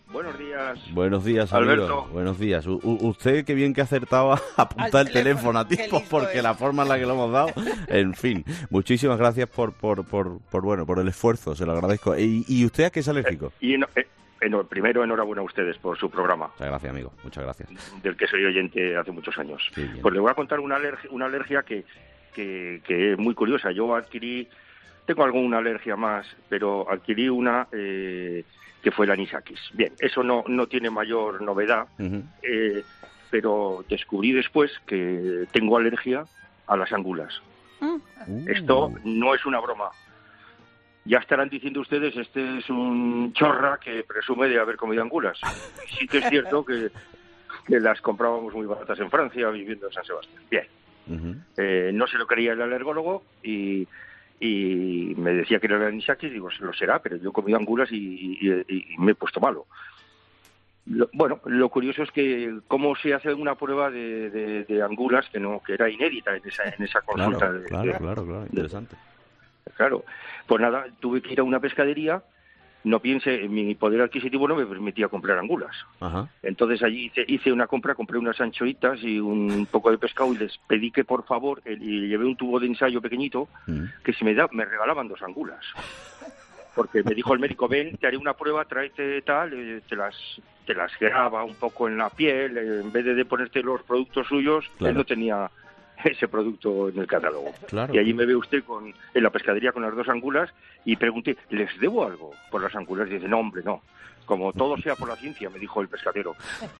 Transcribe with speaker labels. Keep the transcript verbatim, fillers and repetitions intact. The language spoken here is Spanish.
Speaker 1: Buenos días.
Speaker 2: Buenos días,
Speaker 1: Alberto.
Speaker 2: amigo. Buenos días. U usted, qué bien que acertaba a apuntar el teléfono a tiempo, porque es. La forma en la que lo hemos dado, en fin. Muchísimas gracias por por, por, por bueno por el esfuerzo, se lo agradezco. ¿Y, y usted a qué es alérgico?
Speaker 1: Eh, y no, eh, eh, no, primero, enhorabuena a ustedes por su programa.
Speaker 2: Muchas gracias, amigo. Muchas gracias.
Speaker 1: Del que soy oyente hace muchos años. Sí, pues le voy a contar una alergia, una alergia que, que, que es muy curiosa. Yo adquirí, tengo alguna alergia más, pero adquirí una... Eh, que fue el anisakis. Bien, eso no, no tiene mayor novedad, uh-huh. eh, pero descubrí después que tengo alergia a las angulas. Uh. Esto no es una broma. Ya estarán diciendo ustedes, este es un chorra que presume de haber comido angulas. Sí que es cierto que, que las comprábamos muy baratas en Francia, viviendo en San Sebastián. Bien. Uh-huh. Eh, no se lo creía el alergólogo y... y me decía que era el anisakis, digo, lo será, pero yo he comido angulas y, y, y me he puesto malo. Lo, bueno, lo curioso es que cómo se hace una prueba de, de, de angulas que no que era inédita en esa en esa consulta.
Speaker 2: Claro,
Speaker 1: de,
Speaker 2: claro,
Speaker 1: de,
Speaker 2: claro, claro, interesante.
Speaker 1: De, claro, pues nada, tuve que ir a una pescadería. No piense, mi poder adquisitivo no me permitía comprar angulas. Ajá. Entonces allí hice, hice una compra, compré unas anchoitas y un poco de pescado y les pedí que por favor, el, y llevé un tubo de ensayo pequeñito, mm. que si me da, me regalaban dos angulas. Porque me dijo el médico, ven, te haré una prueba, tráete tal, eh, te las te las graba un poco en la piel, eh, en vez de, de ponerte los productos suyos, claro. Él no tenía ese producto en el catálogo. Claro, y allí claro. Me ve usted con, en la pescadería con las dos angulas y pregunté, ¿les debo algo por las angulas? Y dice, no, hombre, no. Como todo sea por la ciencia, me dijo el pescadero.